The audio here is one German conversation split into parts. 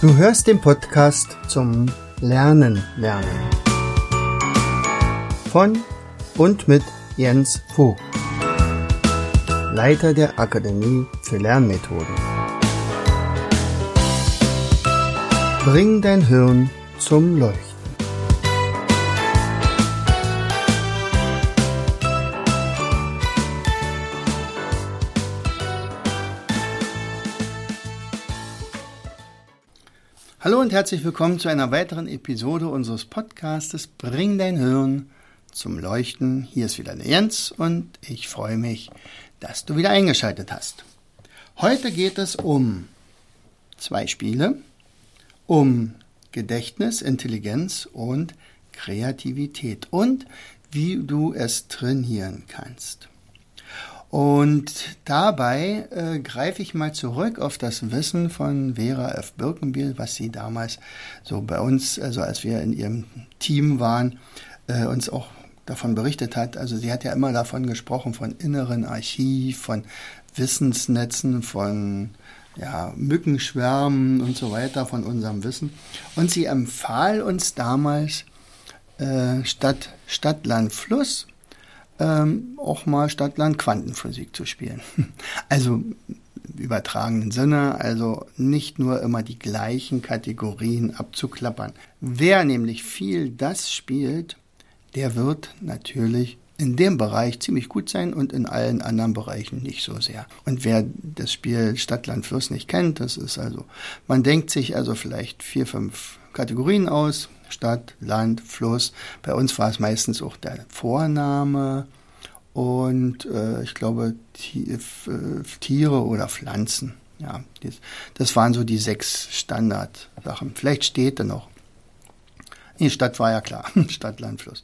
Du hörst den Podcast zum Lernen. Von und mit Jens Vogt, Leiter der Akademie für Lernmethoden. Bring dein Hirn zum Leuchten. Hallo und herzlich willkommen zu einer weiteren Episode unseres Podcastes Bring dein Hirn zum Leuchten. Hier ist wieder der Jens und ich freue mich, dass du wieder eingeschaltet hast. Heute geht es um 2 Spiele, um Gedächtnis, Intelligenz und Kreativität und wie du es trainieren kannst. Und dabei greife ich mal zurück auf das Wissen von Vera F. Birkenbiel, was sie damals so bei uns, also als wir in ihrem Team waren, uns auch davon berichtet hat. Also sie hat ja immer davon gesprochen, von inneren Archiv, von Wissensnetzen, von Mückenschwärmen und so weiter, von unserem Wissen. Und sie empfahl uns damals statt Stadt, Land, Fluss auch mal Stadt, Land, Quantenphysik zu spielen. Also im übertragenen Sinne, also nicht nur immer die gleichen Kategorien abzuklappern. Wer nämlich viel das spielt, der wird natürlich in dem Bereich ziemlich gut sein und in allen anderen Bereichen nicht so sehr. Und wer das Spiel Stadt, Land, Fluss nicht kennt, das ist also, man denkt sich also vielleicht 4, 5 Kategorien aus, Stadt, Land, Fluss. Bei uns war es meistens auch der Vorname und ich glaube Tiere oder Pflanzen. Ja, das waren so die 6 Standardsachen. Vielleicht Städte noch. Die Stadt war ja klar, Stadt, Land, Fluss.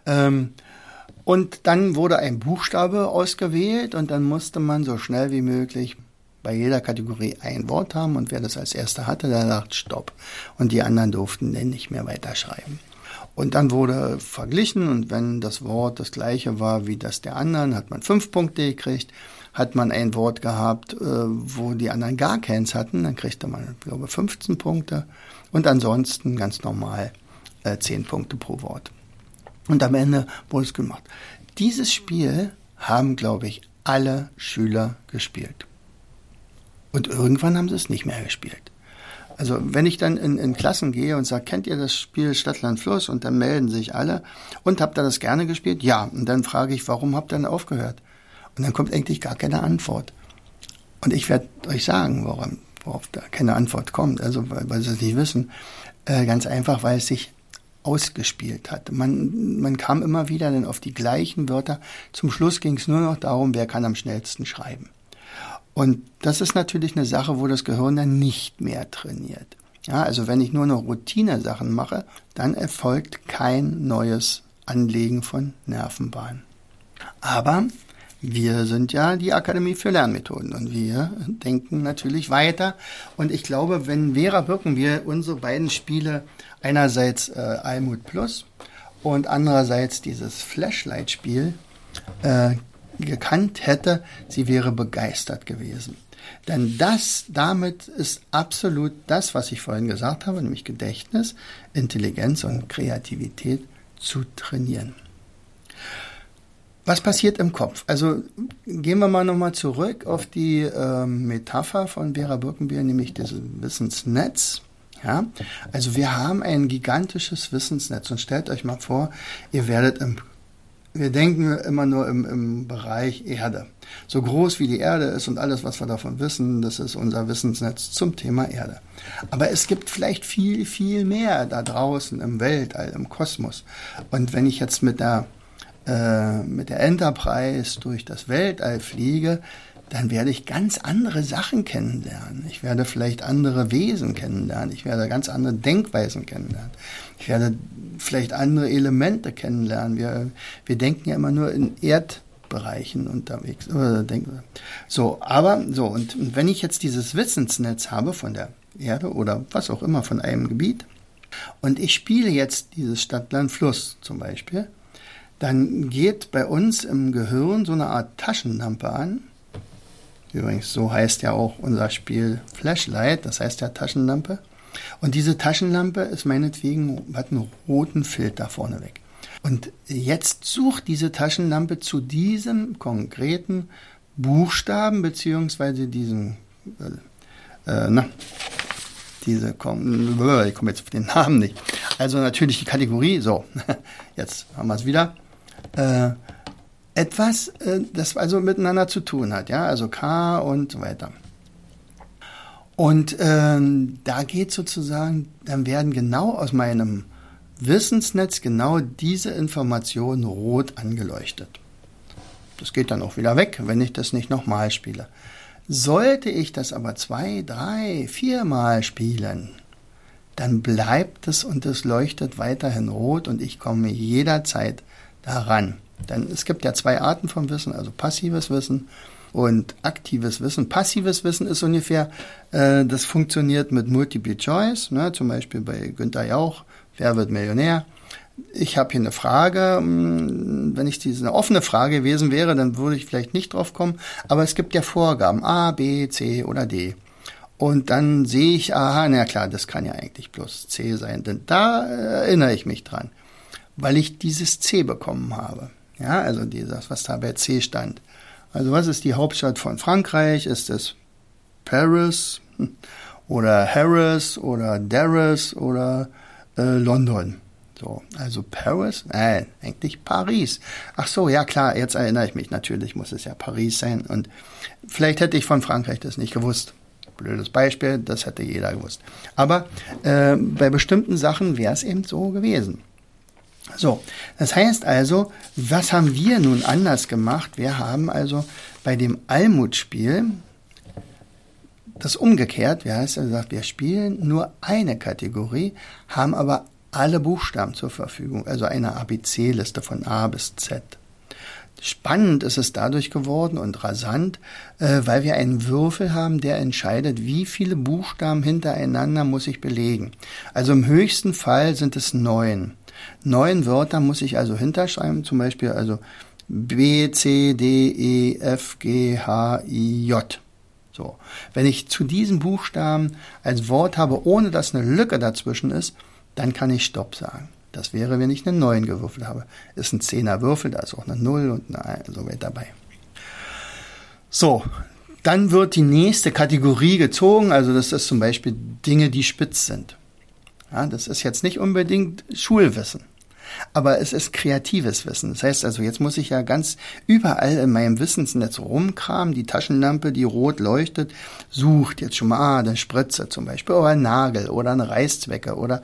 Und dann wurde ein Buchstabe ausgewählt und dann musste man so schnell wie möglich bei jeder Kategorie ein Wort haben und wer das als erster hatte, der sagt Stopp. Und die anderen durften dann nicht mehr weiterschreiben. Und dann wurde verglichen und wenn das Wort das gleiche war wie das der anderen, hat man 5 Punkte gekriegt. Hat man ein Wort gehabt, wo die anderen gar keins hatten, dann kriegte man, ich glaube, 15 Punkte. Und ansonsten ganz normal 10 Punkte pro Wort. Und am Ende wurde es gemacht. Dieses Spiel haben, glaube ich, alle Schüler gespielt. Und irgendwann haben sie es nicht mehr gespielt. Also wenn ich dann in Klassen gehe und sage, kennt ihr das Spiel Stadt, Land, Fluss? Und dann melden sich alle. Und habt ihr das gerne gespielt? Ja. Und dann frage ich, warum habt ihr denn aufgehört? Und dann kommt eigentlich gar keine Antwort. Und ich werde euch sagen, worauf da keine Antwort kommt. Also weil sie es nicht wissen. Ganz einfach, weil es sich ausgespielt hat. Man kam immer wieder dann auf die gleichen Wörter. Zum Schluss ging es nur noch darum, wer kann am schnellsten schreiben. Und das ist natürlich eine Sache, wo das Gehirn dann nicht mehr trainiert. Ja, also wenn ich nur noch Routine-Sachen mache, dann erfolgt kein neues Anlegen von Nervenbahnen. Aber wir sind ja die Akademie für Lernmethoden und wir denken natürlich weiter. Und ich glaube, wenn Vera Birkenbiel unsere beiden Spiele, einerseits Almut Plus und andererseits dieses Flashlight-Spiel gekannt hätte, sie wäre begeistert gewesen. Denn damit ist absolut das, was ich vorhin gesagt habe, nämlich Gedächtnis, Intelligenz und Kreativität zu trainieren. Was passiert im Kopf? Also gehen wir mal nochmal zurück auf die Metapher von Vera Birkenbiel, nämlich dieses Wissensnetz. Ja? Also wir haben ein gigantisches Wissensnetz und stellt euch mal vor, wir denken immer nur im Bereich Erde. So groß wie die Erde ist und alles, was wir davon wissen, das ist unser Wissensnetz zum Thema Erde. Aber es gibt vielleicht viel, viel mehr da draußen im Weltall, im Kosmos. Und wenn ich jetzt mit der Enterprise durch das Weltall fliege, dann werde ich ganz andere Sachen kennenlernen. Ich werde vielleicht andere Wesen kennenlernen. Ich werde ganz andere Denkweisen kennenlernen. Ich werde vielleicht andere Elemente kennenlernen. Wir denken ja immer nur in Erdbereichen unterwegs. Und wenn ich jetzt dieses Wissensnetz habe von der Erde oder was auch immer, von einem Gebiet, und ich spiele jetzt dieses Stadt, Land, Fluss zum Beispiel, dann geht bei uns im Gehirn so eine Art Taschenlampe an. Übrigens, so heißt ja auch unser Spiel Flashlight, das heißt ja Taschenlampe. Und diese Taschenlampe ist meinetwegen, hat einen roten Filter vorneweg. Und jetzt sucht diese Taschenlampe zu diesem konkreten Buchstaben, beziehungsweise diesem, ich komme jetzt auf den Namen nicht. Also natürlich die Kategorie, so, jetzt haben wir es wieder. Etwas, das also miteinander zu tun hat, ja, also K und so weiter. Und da geht sozusagen, dann werden genau aus meinem Wissensnetz genau diese Informationen rot angeleuchtet. Das geht dann auch wieder weg, wenn ich das nicht nochmal spiele. Sollte ich das aber 2, 3, 4 Mal spielen, dann bleibt es und es leuchtet weiterhin rot und ich komme jederzeit daran. Denn es gibt ja 2 Arten von Wissen, also passives Wissen und aktives Wissen. Passives Wissen ist ungefähr, das funktioniert mit Multiple Choice, ne, zum Beispiel bei Günther Jauch, Wer wird Millionär? Ich habe hier eine Frage, wenn ich diese eine offene Frage gewesen wäre, dann würde ich vielleicht nicht drauf kommen, aber es gibt ja Vorgaben, A, B, C oder D. Und dann sehe ich, aha, na klar, das kann ja eigentlich bloß C sein, denn da erinnere ich mich dran, weil ich dieses C bekommen habe. Ja, also dieses, was da bei C stand. Also was ist die Hauptstadt von Frankreich? Ist es Paris oder Harris oder Darris oder London? So, also Paris? Nein, eigentlich Paris. Ach so, ja klar, jetzt erinnere ich mich. Natürlich muss es ja Paris sein. Und vielleicht hätte ich von Frankreich das nicht gewusst. Blödes Beispiel, das hätte jeder gewusst. Aber bei bestimmten Sachen wäre es eben so gewesen. So, das heißt also, was haben wir nun anders gemacht? Wir haben also bei dem Almut-Spiel das umgekehrt. Wir heißt also gesagt, wir spielen nur eine Kategorie, haben aber alle Buchstaben zur Verfügung, also eine ABC-Liste von A bis Z. Spannend ist es dadurch geworden und rasant, weil wir einen Würfel haben, der entscheidet, wie viele Buchstaben hintereinander muss ich belegen. Also im höchsten Fall sind es 9. 9 Wörter muss ich also hinterschreiben, zum Beispiel also B, C, D, E, F, G, H, I, J. So. Wenn ich zu diesem Buchstaben als Wort habe, ohne dass eine Lücke dazwischen ist, dann kann ich Stopp sagen. Das wäre, wenn ich eine 9 gewürfelt habe. Ist ein 10er Würfel, da ist auch eine 0 und eine 1 so weit dabei. So, dann wird die nächste Kategorie gezogen, also das ist zum Beispiel Dinge, die spitz sind. Ja, das ist jetzt nicht unbedingt Schulwissen, aber es ist kreatives Wissen. Das heißt also, jetzt muss ich ja ganz überall in meinem Wissensnetz rumkramen. Die Taschenlampe, die rot leuchtet, sucht jetzt schon mal eine Spritze zum Beispiel oder ein Nagel oder eine Reißzwecke oder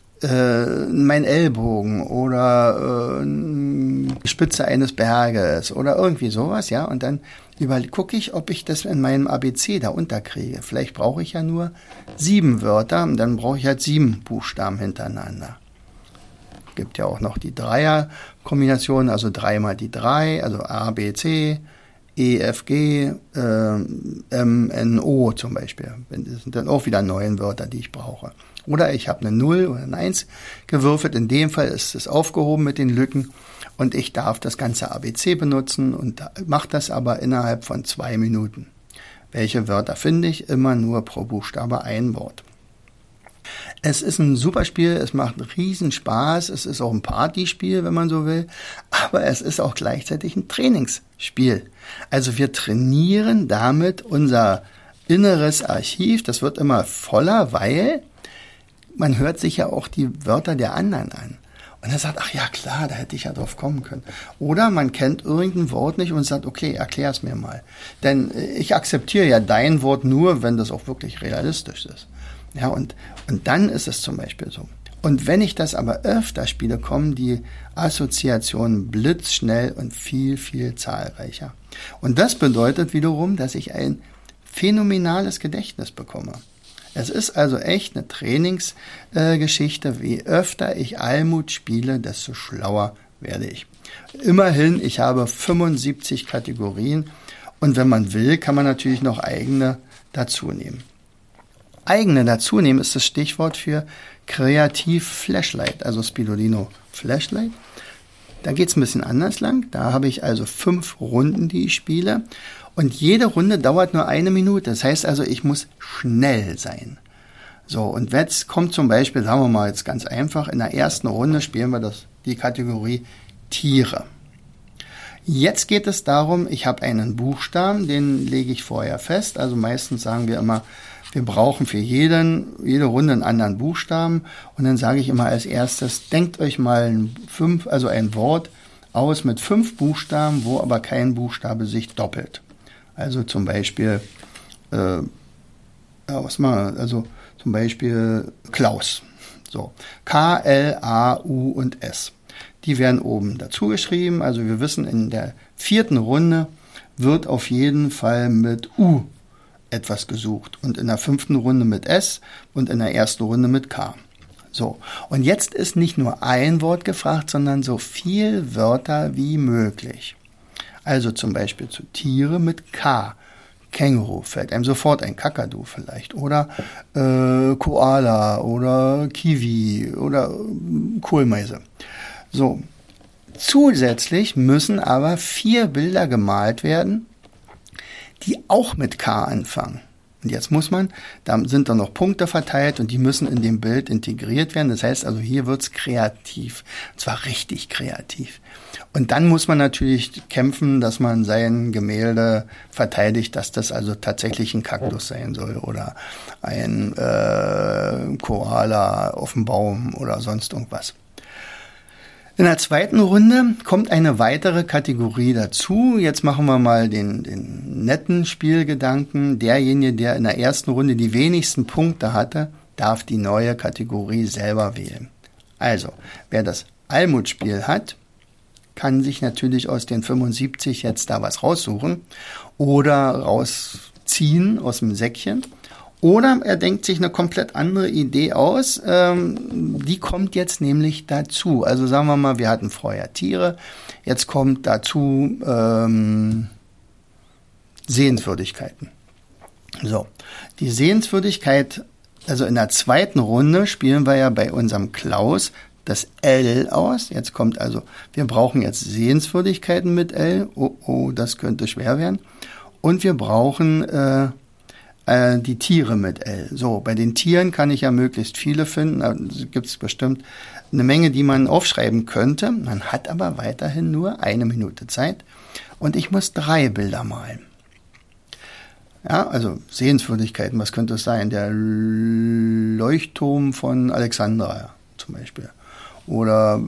mein Ellbogen oder die Spitze eines Berges oder irgendwie sowas, ja. Und dann gucke ich, ob ich das in meinem ABC da unterkriege. Vielleicht brauche ich ja nur 7 Wörter und dann brauche ich halt 7 Buchstaben hintereinander. Gibt ja auch noch die Dreier-Kombination, also 3 mal die 3, also A, B, C, E, F, G, M, N, O zum Beispiel. Das sind dann auch wieder 9 Wörter, die ich brauche. Oder ich habe eine 0 oder eine 1 gewürfelt. In dem Fall ist es aufgehoben mit den Lücken und ich darf das ganze ABC benutzen und mache das aber innerhalb von 2 Minuten. Welche Wörter finde ich? Immer nur pro Buchstabe ein Wort. Es ist ein super Spiel, es macht riesen Spaß, es ist auch ein Partyspiel, wenn man so will, aber es ist auch gleichzeitig ein Trainingsspiel. Also wir trainieren damit unser inneres Archiv, das wird immer voller, weil man hört sich ja auch die Wörter der anderen an. Und er sagt, ach ja klar, da hätte ich ja drauf kommen können. Oder man kennt irgendein Wort nicht und sagt, okay, erklär es mir mal. Denn ich akzeptiere ja dein Wort nur, wenn das auch wirklich realistisch ist. Ja, und dann ist es zum Beispiel so. Und wenn ich das aber öfter spiele, kommen die Assoziationen blitzschnell und viel, viel zahlreicher. Und das bedeutet wiederum, dass ich ein phänomenales Gedächtnis bekomme. Es ist also echt eine Trainingsgeschichte. Wie öfter ich Almut spiele, desto schlauer werde ich. Immerhin, ich habe 75 Kategorien und wenn man will, kann man natürlich noch eigene dazu nehmen. Eigene dazu nehmen ist das Stichwort für Kreativ-Flashlight, also Spirulino Flashlight. Da geht es ein bisschen anders lang. Da habe ich also 5 Runden, die ich spiele. Und jede Runde dauert nur 1 Minute. Das heißt also, ich muss schnell sein. So, und jetzt kommt zum Beispiel, sagen wir mal jetzt ganz einfach, in der ersten Runde spielen wir die Kategorie Tiere. Jetzt geht es darum, ich habe einen Buchstaben, den lege ich vorher fest. Also meistens sagen wir immer, wir brauchen für jede Runde einen anderen Buchstaben. Und dann sage ich immer als erstes, denkt euch mal ein Wort aus mit 5 Buchstaben, wo aber kein Buchstabe sich doppelt. Also zum Beispiel, zum Beispiel Klaus. So, K, L, A, U und S. Die werden oben dazu geschrieben. Also wir wissen, in der 4. Runde wird auf jeden Fall mit U etwas gesucht und in der 5. Runde mit S und in der 1. Runde mit K. So, und jetzt ist nicht nur ein Wort gefragt, sondern so viel Wörter wie möglich. Also zum Beispiel zu Tiere mit K. Känguru fällt einem sofort ein, Kakadu vielleicht, oder Koala oder Kiwi oder Kohlmeise. So, zusätzlich müssen aber 4 Bilder gemalt werden, die auch mit K anfangen. Und jetzt da sind dann noch Punkte verteilt und die müssen in dem Bild integriert werden. Das heißt also, hier wird's kreativ. Und zwar richtig kreativ. Und dann muss man natürlich kämpfen, dass man sein Gemälde verteidigt, dass das also tatsächlich ein Kaktus sein soll oder ein Koala auf dem Baum oder sonst irgendwas. In der 2. Runde kommt eine weitere Kategorie dazu. Jetzt machen wir mal den netten Spielgedanken. Derjenige, der in der 1. Runde die wenigsten Punkte hatte, darf die neue Kategorie selber wählen. Also, wer das Almut-Spiel hat, kann sich natürlich aus den 75 jetzt da was raussuchen oder rausziehen aus dem Säckchen. Oder er denkt sich eine komplett andere Idee aus, die kommt jetzt nämlich dazu. Also sagen wir mal, wir hatten vorher Tiere, jetzt kommt dazu Sehenswürdigkeiten. So, die Sehenswürdigkeit, also in der 2. Runde spielen wir ja bei unserem Klaus das L aus. Jetzt kommt also, wir brauchen jetzt Sehenswürdigkeiten mit L. Oh, das könnte schwer werden. Und wir brauchen die Tiere mit L. So, bei den Tieren kann ich ja möglichst viele finden. Da gibt es bestimmt eine Menge, die man aufschreiben könnte. Man hat aber weiterhin nur 1 Minute Zeit und ich muss 3 Bilder malen. Ja, also Sehenswürdigkeiten, was könnte es sein? Der Leuchtturm von Alexandria zum Beispiel. Oder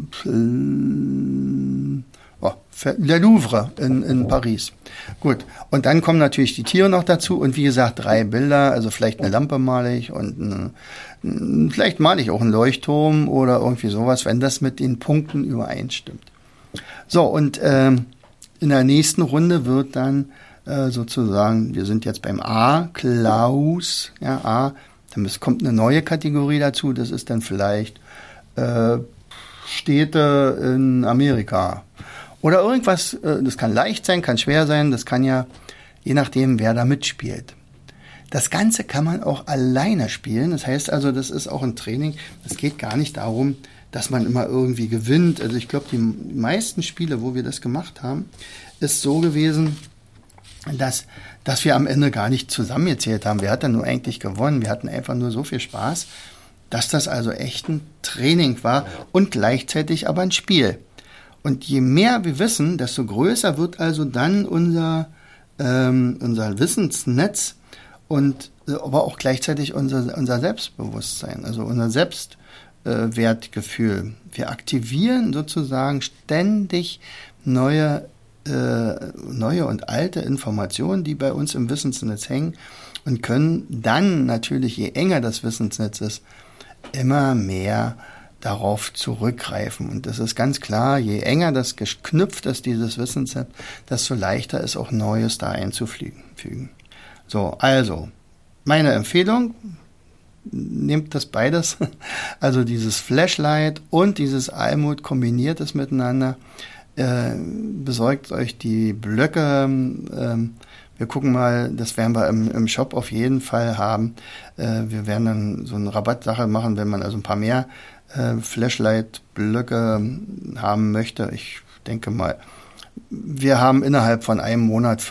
der Louvre in Paris. Gut, und dann kommen natürlich die Tiere noch dazu und wie gesagt 3 Bilder, also vielleicht eine Lampe male ich und vielleicht male ich auch einen Leuchtturm oder irgendwie sowas, wenn das mit den Punkten übereinstimmt. So, und in der nächsten Runde wird dann sozusagen, wir sind jetzt beim A, Klaus, ja, A, dann kommt eine neue Kategorie dazu, das ist dann vielleicht Städte in Amerika. Oder irgendwas, das kann leicht sein, kann schwer sein, das kann ja, je nachdem, wer da mitspielt. Das Ganze kann man auch alleine spielen, das heißt also, das ist auch ein Training, es geht gar nicht darum, dass man immer irgendwie gewinnt. Also ich glaube, die meisten Spiele, wo wir das gemacht haben, ist so gewesen, dass wir am Ende gar nicht zusammengezählt haben. Wer hat denn nur eigentlich gewonnen? Wir hatten einfach nur so viel Spaß, dass das also echt ein Training war und gleichzeitig aber ein Spiel. Und je mehr wir wissen, desto größer wird also dann unser Wissensnetz und aber auch gleichzeitig unser Selbstbewusstsein, also unser Selbstwertgefühl. Wir aktivieren sozusagen ständig neue und alte Informationen, die bei uns im Wissensnetz hängen und können dann natürlich, je enger das Wissensnetz ist, immer mehr darauf zurückgreifen. Und das ist ganz klar, je enger das geknüpft ist, dieses Wissensnetz, desto leichter ist auch Neues da einzufügen. So, also, meine Empfehlung, nehmt das beides, also dieses Flashlight und dieses Almut, kombiniert es miteinander, besorgt euch die Blöcke, wir gucken mal, das werden wir im Shop auf jeden Fall haben. Wir werden dann so eine Rabattsache machen, wenn man also ein paar mehr Flashlight-Blöcke haben möchte. Ich denke mal, wir haben innerhalb von einem Monat 5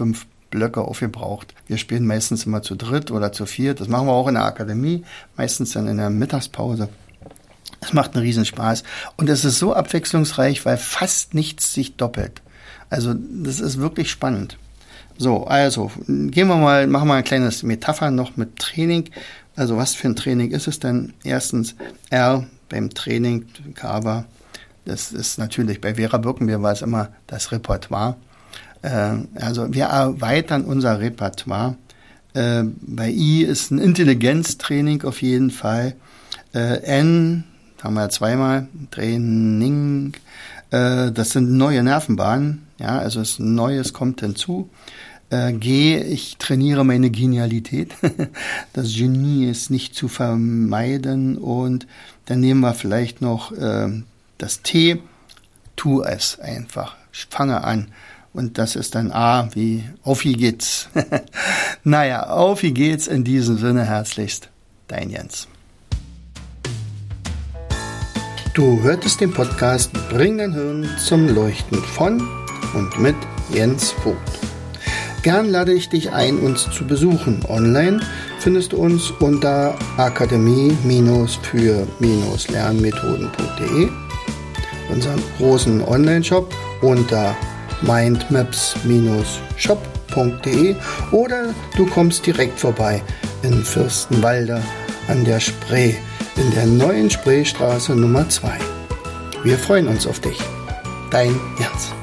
Blöcke aufgebraucht. Wir spielen meistens immer zu dritt oder zu viert. Das machen wir auch in der Akademie, meistens dann in der Mittagspause. Es macht einen Riesenspaß. Und es ist so abwechslungsreich, weil fast nichts sich doppelt. Also das ist wirklich spannend. So, also machen wir mal ein kleines Metapher noch mit Training. Also was für ein Training ist es denn? Erstens R beim Training, Kava. Das ist natürlich, bei Vera Birkenbier war es immer das Repertoire. Also wir erweitern unser Repertoire. Bei I ist ein Intelligenztraining auf jeden Fall. N haben wir zweimal, Training. Das sind neue Nervenbahnen. Ja, also es Neues kommt hinzu. G, ich trainiere meine Genialität. Das Genie ist nicht zu vermeiden. Und dann nehmen wir vielleicht noch das T, tu es einfach, fange an. Und das ist dann A, wie auf wie geht's. Naja, auf wie geht's in diesem Sinne herzlichst. Dein Jens. Du hörtest den Podcast Bring dein Hirn zum Leuchten von und mit Jens Vogt. Gern lade ich dich ein, uns zu besuchen. Online findest du uns unter akademie-für-lernmethoden.de, unseren großen Online-Shop unter mindmaps-shop.de oder du kommst direkt vorbei in Fürstenwalde an der Spree, in der neuen Spreestraße Nummer 2. Wir freuen uns auf dich. Dein Jens.